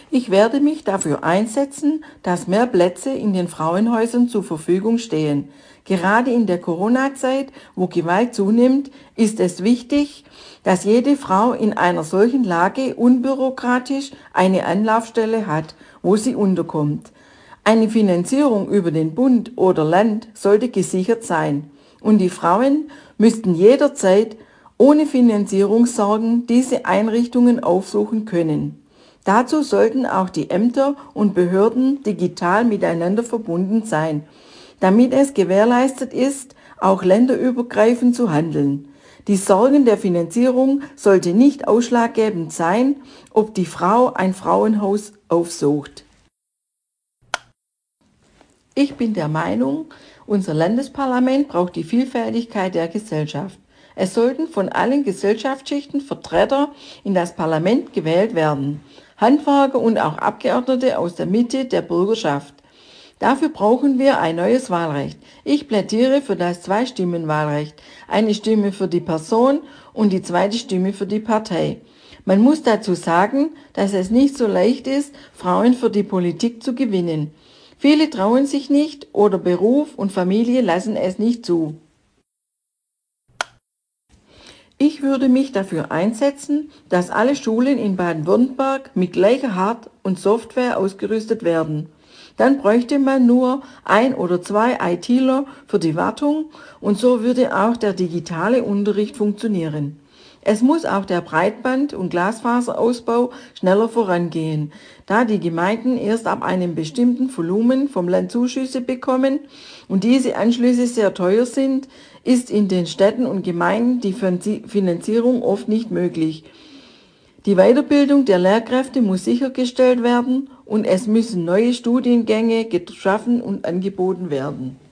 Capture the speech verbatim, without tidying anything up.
Ich werde mich dafür einsetzen, dass mehr Plätze in den Frauenhäusern zur Verfügung stehen. Gerade in der Corona-Zeit, wo Gewalt zunimmt, ist es wichtig, dass jede Frau in einer solchen Lage unbürokratisch eine Anlaufstelle hat, wo sie unterkommt. Eine Finanzierung über den Bund oder Land sollte gesichert sein und die Frauen müssten jederzeit ohne Finanzierungssorgen diese Einrichtungen aufsuchen können. Dazu sollten auch die Ämter und Behörden digital miteinander verbunden sein, damit es gewährleistet ist, auch länderübergreifend zu handeln. Die Sorgen der Finanzierung sollte nicht ausschlaggebend sein, ob die Frau ein Frauenhaus aufsucht. Ich bin der Meinung, unser Landesparlament braucht die Vielfältigkeit der Gesellschaft. Es sollten von allen Gesellschaftsschichten Vertreter in das Parlament gewählt werden, Handwerker und auch Abgeordnete aus der Mitte der Bürgerschaft. Dafür brauchen wir ein neues Wahlrecht. Ich plädiere für das Zwei-Stimmen-Wahlrecht, eine Stimme für die Person und die zweite Stimme für die Partei. Man muss dazu sagen, dass es nicht so leicht ist, Frauen für die Politik zu gewinnen. Viele trauen sich nicht oder Beruf und Familie lassen es nicht zu. Ich würde mich dafür einsetzen, dass alle Schulen in Baden-Württemberg mit gleicher Hard- und Software ausgerüstet werden. Dann bräuchte man nur ein oder zwei ITler für die Wartung und so würde auch der digitale Unterricht funktionieren. Es muss auch der Breitband- und Glasfaserausbau schneller vorangehen, da die Gemeinden erst ab einem bestimmten Volumen vom Land Zuschüsse bekommen und diese Anschlüsse sehr teuer sind, ist in den Städten und Gemeinden die Finanzierung oft nicht möglich. Die Weiterbildung der Lehrkräfte muss sichergestellt werden und es müssen neue Studiengänge geschaffen und angeboten werden.